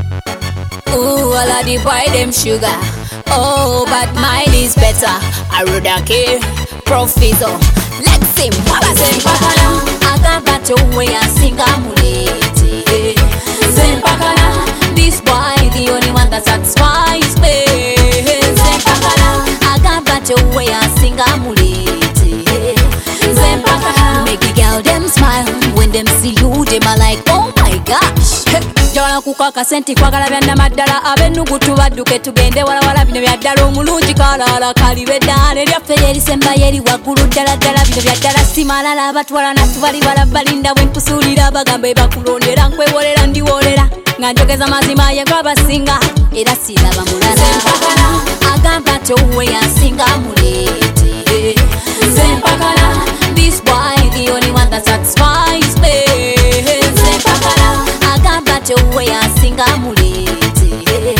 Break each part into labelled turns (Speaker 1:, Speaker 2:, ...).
Speaker 1: Ooh, all of the boy them sugar. Oh, but mine is better. I rather care professor. Let's sing, Baba Sempakana. Agabato way I sing amulete. Sempakana. This boy the only one that satisfies me. Sempakana. Agabato way I sing amulete. Sempakana. Make the girl them smile when them see you. Them are like, oh my gosh. Jawala kukaka senti kwagala byanna maddala abennugutu badduke tugende walawala bino byaddala omulungi kalala kalibe ddala eryaffe lyerisemba yeri waggulu ddala ddala bino byaddala simalala abatwala natubali balabalinda bwe nkusuulira bagambe bakulondera nkwewolera ndiwolera nga njogeza mazima ye gwabasinga era siraba mulala agamba towe yasinga muleete Sempakana. This boy the only one that satisfies me. Sempakana. The way I sing amulete.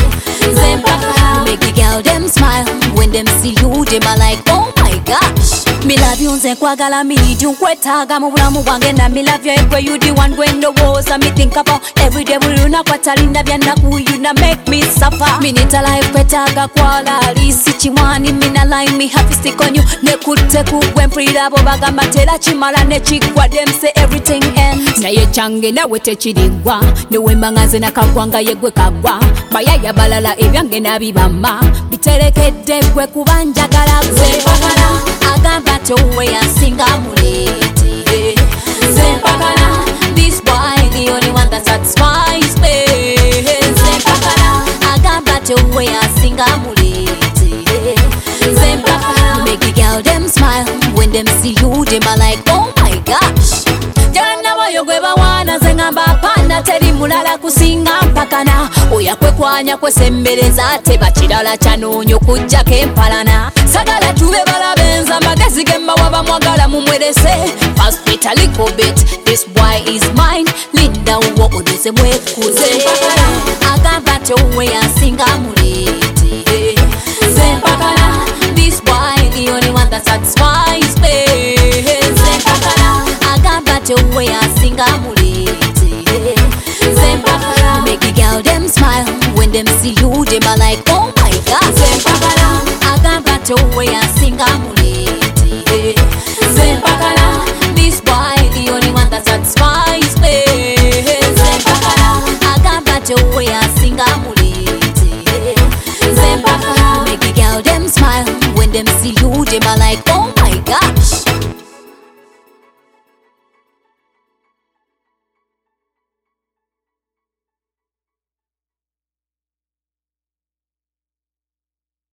Speaker 1: Sempakana. Make the girl them smile when them see you. Them are like, oh my gosh. Me love you nze nkwagala me need you nkwetaaga mu bulamu bwange na me love you everywhere you the one when the woes me think about every day buli lunaku atalinda byannaku you na make me suffer. Me need a life kwetaaga kwala alisi chiwani me na line me happy stick on you nekutte kugwe mpulira bo bagamba tera kimala ne kigwa them say everything ends naye kyange nawe tekirigwa newemba nga nze nakagwanga yegwe kagwa bayaya balala ebyange nabibama biterekedde gwe kuba njagala gwe agamba towe yasinga mulete. Sempakana. This boy the only one that satisfies me. Sempakana. Agamba towe yasinga mulete. Sempakana. Make the girl them smile when them see you. Them are like, oh my gosh. Jana wayo gwe bawana zengamba apana teri mulala kusinga mpakana oya kwekwanya kwesembereza teba kirala kyanonyo kujjako empalana sagala tube balabenza magezi gemba waba mwagala mumwerese fast bit a little bit this boy is mine linda uwo odeze mwekuze agamba towe yasinga mulete Sempakana. This boy the only one that satisfies me. Sempakana. Agamba towe yasinga mulete. Sempakana. Make the girl them smile when them see you. Them are like, oh my god. Sempakana. Agamba towe yasinga mulete. Sempakana. This boy the only one that satisfies me. Sempakana. Agamba towe yasinga mulete. Sempakana. Make the girl them smile when them see